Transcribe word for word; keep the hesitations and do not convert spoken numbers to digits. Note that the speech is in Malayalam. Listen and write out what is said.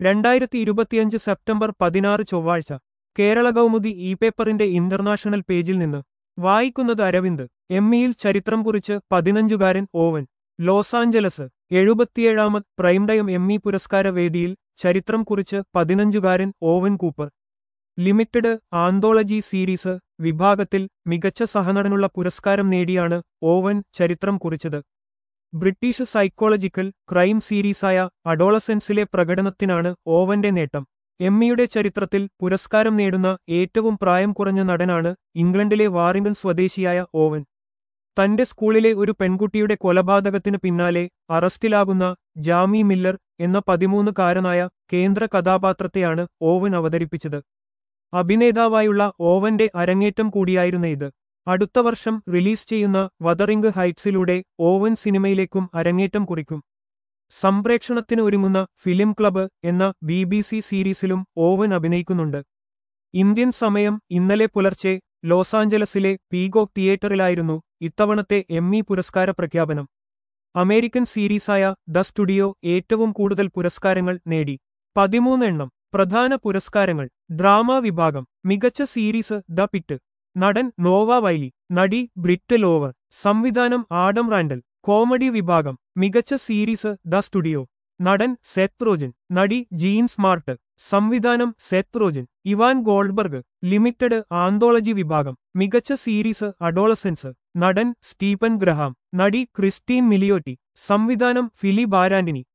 രണ്ടായിരത്തി ഇരുപത്തിയഞ്ച് സെപ്റ്റംബർ പതിനാറ് ചൊവ്വാഴ്ച കേരള കൗമുദി ഇ പേപ്പറിന്റെ ഇന്റർനാഷണൽ പേജിൽ നിന്ന് വായിക്കുന്നത് അരവിന്ദ്. എമ്മിയിൽ ചരിത്രം കുറിച്ച് പതിനഞ്ചുകാരൻ ഓവൻ. Los Angeles. എഴുപത്തിയേഴാമത് പ്രൈംടൈം എമ്മി പുരസ്കാര വേദിയിൽ ചരിത്രം കുറിച്ച് പതിനഞ്ചുകാരൻ Owen Cooper. Limited anthology series വിഭാഗത്തിൽ മികച്ച സഹനടനുള്ള പുരസ്കാരം നേടിയാണ് ഓവൻ ചരിത്രം കുറിച്ചത്. ബ്രിട്ടീഷ് സൈക്കോളജിക്കൽ ക്രൈം സീരീസായ അഡോളസെൻസിലെ പ്രകടനത്തിനാണ് ഓവന്റെ നേട്ടം. എമ്മിയുടെ ചരിത്രത്തിൽ പുരസ്കാരം നേടുന്ന ഏറ്റവും പ്രായം കുറഞ്ഞ നടനാണ് ഇംഗ്ലണ്ടിലെ വാറിംഗൺ സ്വദേശിയായ ഓവൻ. തന്റെ സ്കൂളിലെ ഒരു പെൺകുട്ടിയുടെ കൊലപാതകത്തിന് പിന്നാലെ അറസ്റ്റിലാകുന്ന ജാമി മില്ലർ എന്ന പതിമൂന്നുകാരനായ കേന്ദ്ര കഥാപാത്രത്തെയാണ് ഓവൻ അവതരിപ്പിച്ചത്. അഭിനേതാവായുള്ള ഓവന്റെ അരങ്ങേറ്റം കൂടിയായിരുന്നു ഇത്. അടുത്ത വർഷം റിലീസ് ചെയ്യുന്ന വതറിംഗ് ഹൈറ്റ്സിലൂടെ ഓവൻ സിനിമയിലേക്കും അരങ്ങേറ്റം കുറിക്കും. സംപ്രേക്ഷണത്തിന് ഒരുങ്ങുന്ന ഫിലിം ക്ലബ്ബ് എന്ന ബി ബി സി സീരീസിലും ഓവൻ അഭിനയിക്കുന്നുണ്ട്. ഇന്ത്യൻ സമയം ഇന്നലെ പുലർച്ചെ ലോസാഞ്ചലസിലെ പീകോക്ക് തിയേറ്ററിലായിരുന്നു ഇത്തവണത്തെ എമ്മി പുരസ്കാര പ്രഖ്യാപനം. അമേരിക്കൻ സീരീസായ ദ സ്റ്റുഡിയോ ഏറ്റവും കൂടുതൽ പുരസ്കാരങ്ങൾ നേടി. പതിമൂന്ന് എണ്ണം. പ്രധാന പുരസ്കാരങ്ങൾ. ഡ്രാമ വിഭാഗം മികച്ച സീരീസ് ദ പിറ്റ്. നടൻ നോവ വൈലി. നടി ബ്രിറ്റ് ലോവർ. സംവിധാനം ആഡം റാൻഡൽ. കോമഡി വിഭാഗം മികച്ച സീരീസ് ദ സ്റ്റുഡിയോ. നടൻ സെത്ത് റോജൻ. നടി ജീൻ സ്മാർട്ട്. സംവിധാനം Seth Rogen. Evan Goldberg. Limited anthology വിഭാഗം മികച്ച സീരീസ് അഡോളസെൻസ്. നടൻ സ്റ്റീഫൻ ഗ്രഹാം. നടി ക്രിസ്റ്റീൻ മിലിയോട്ടി. സംവിധാനം ഫിലി ബാരാന്റിനി.